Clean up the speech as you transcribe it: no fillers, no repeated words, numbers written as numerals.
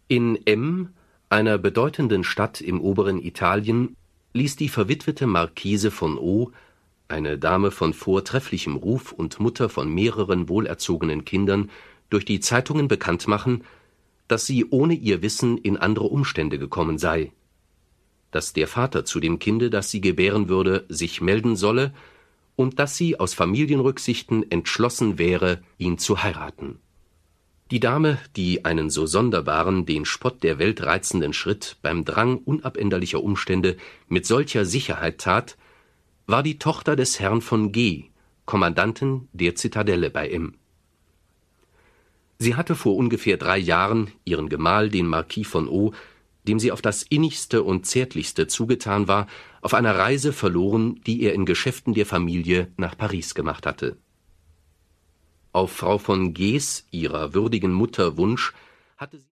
In M., einer bedeutenden Stadt im oberen Italien, ließ die verwitwete Marquise von O., eine Dame von vortrefflichem Ruf und Mutter von mehreren wohlerzogenen Kindern, durch die Zeitungen bekannt machen, dass sie ohne ihr Wissen in andere Umstände gekommen sei, dass der Vater zu dem Kinde, das sie gebären würde, sich melden solle und dass sie aus Familienrücksichten entschlossen wäre, ihn zu heiraten. Die Dame, die einen so sonderbaren, den Spott der Welt reizenden Schritt beim Drang unabänderlicher Umstände mit solcher Sicherheit tat, war die Tochter des Herrn von G., Kommandanten der Zitadelle bei M. Sie hatte vor ungefähr 3 Jahren ihren Gemahl, den Marquis von O., dem sie auf das innigste und zärtlichste zugetan war, auf einer Reise verloren, die er in Geschäften der Familie nach Paris gemacht hatte. Auf Frau von G.'s, ihrer würdigen Mutter, Wunsch hatte sie